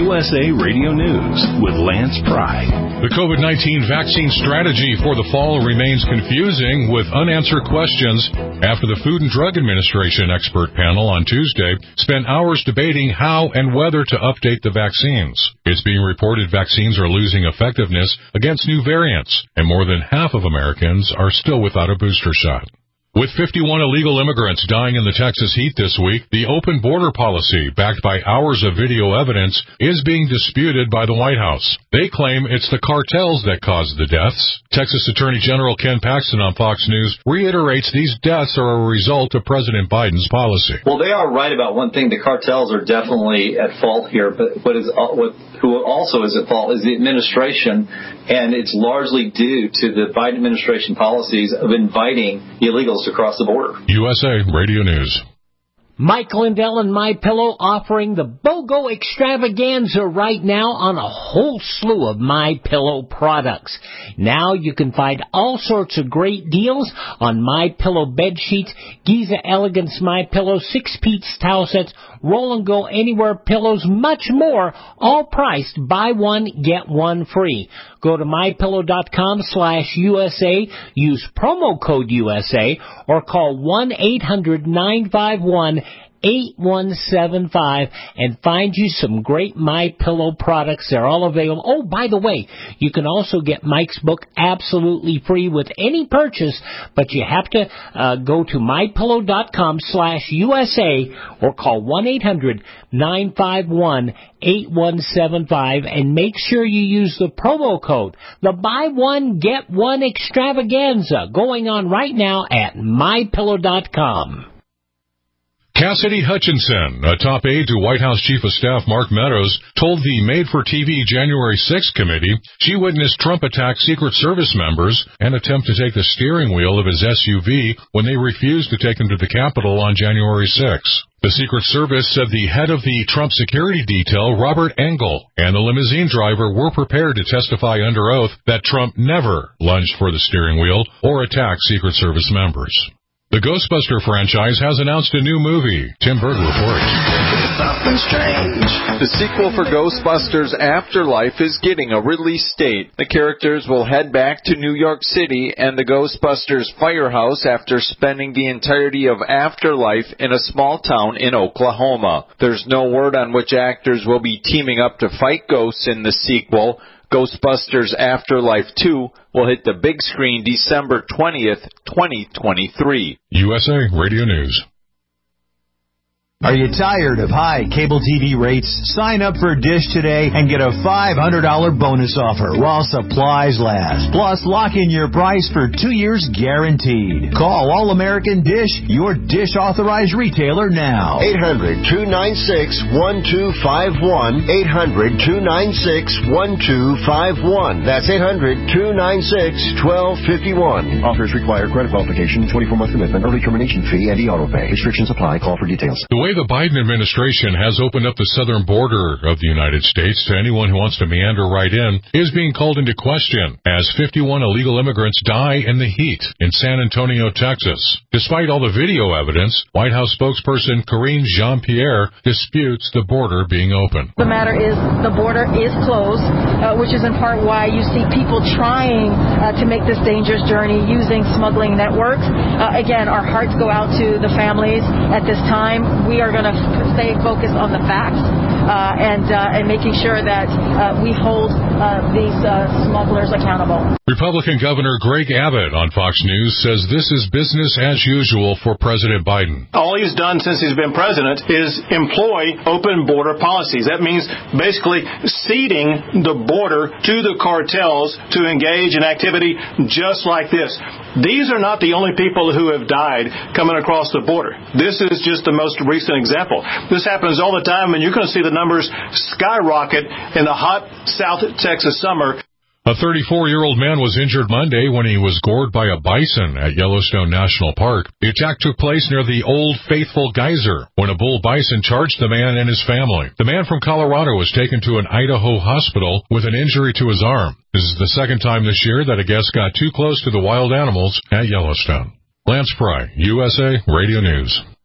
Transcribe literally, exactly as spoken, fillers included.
U S A Radio News with Lance Pry. The COVID nineteen vaccine strategy for the fall remains confusing, with unanswered questions after the Food and Drug Administration expert panel on Tuesday spent hours debating how and whether to update the vaccines. It's being reported vaccines are losing effectiveness against new variants, and more than half of Americans are still without a booster shot. With fifty-one illegal immigrants dying in the Texas heat this week, the open border policy, backed by hours of video evidence, is being disputed by the White House. They claim it's the cartels that caused the deaths. Texas Attorney General Ken Paxton on Fox News reiterates these deaths are a result of President Biden's policy. Well, they are right about one thing. The cartels are definitely at fault here, but what is what, who also is at fault is the administration, and it's largely due to the Biden administration policies of inviting illegals across the border. U S A Radio News. Mike Lindell and MyPillow offering the BOGO extravaganza right now on a whole slew of MyPillow products. Now you can find all sorts of great deals on MyPillow bed sheets, Giza Elegance MyPillow, six-piece towel sets, Roll and Go Anywhere pillows, much more, all priced buy one, get one free. Go to MyPillow.com slash USA, use promo code U S A, or call one eight hundred nine five one eight one seven five and find you some great MyPillow products. They're all available. Oh, by the way, you can also get Mike's book absolutely free with any purchase, but you have to uh, go to MyPillow.com slash USA or call one eight hundred nine five one eight one seven five and make sure you use the promo code. The buy one, get one extravaganza going on right now at My Pillow dot com. Cassidy Hutchinson, a top aide to White House Chief of Staff Mark Meadows, told the Made-for-T V January sixth committee she witnessed Trump attack Secret Service members and attempt to take the steering wheel of his S U V when they refused to take him to the Capitol on January sixth. The Secret Service said the head of the Trump security detail, Robert Engel, and the limousine driver were prepared to testify under oath that Trump never lunged for the steering wheel or attacked Secret Service members. The Ghostbuster franchise has announced a new movie. Tim Berg reports. Something strange. The sequel for Ghostbusters Afterlife is getting a release date. The characters will head back to New York City and the Ghostbusters firehouse after spending the entirety of Afterlife in a small town in Oklahoma. There's no word on which actors will be teaming up to fight ghosts in the sequel. Ghostbusters Afterlife two will hit the big screen December twentieth, twenty twenty-three. U S A Radio News. Are you tired of high cable T V rates? Sign up for Dish today and get a five hundred dollars bonus offer while supplies last. Plus, lock in your price for two years guaranteed. Call All American Dish, your Dish authorized retailer now. eight hundred two nine six one two five one. eight hundred two nine six one two five one. That's eight hundred two nine six one two five one. Offers require credit qualification, twenty-four month commitment, early termination fee, and e-auto pay. Restrictions apply. Call for details. The way the Biden administration has opened up the southern border of the United States to anyone who wants to meander right in is being called into question as fifty-one illegal immigrants die in the heat in San Antonio, Texas. Despite all the video evidence, White House spokesperson Karine Jean-Pierre disputes the border being open. The matter is the border is closed, uh, which is in part why you see people trying uh, to make this dangerous journey using smuggling networks. Uh, again, our hearts go out to the families at this time. We are going to stay focused on the facts uh, and uh, and making sure that uh, we hold uh, these uh, smugglers accountable. Republican Governor Greg Abbott on Fox News says this is business as usual for President Biden. All he's done since he's been president is employ open border policies. That means basically ceding the border to the cartels to engage in activity just like this. These are not the only people who have died coming across the border. This is just the most recent example. This happens all the time, and you're going to see the numbers skyrocket in the hot South Texas summer. A thirty-four-year-old man was injured Monday when he was gored by a bison at Yellowstone National Park. The attack took place near the Old Faithful Geyser when a bull bison charged the man and his family. The man from Colorado was taken to an Idaho hospital with an injury to his arm. This is the second time this year that a guest got too close to the wild animals at Yellowstone. Lance Pry, U S A Radio News.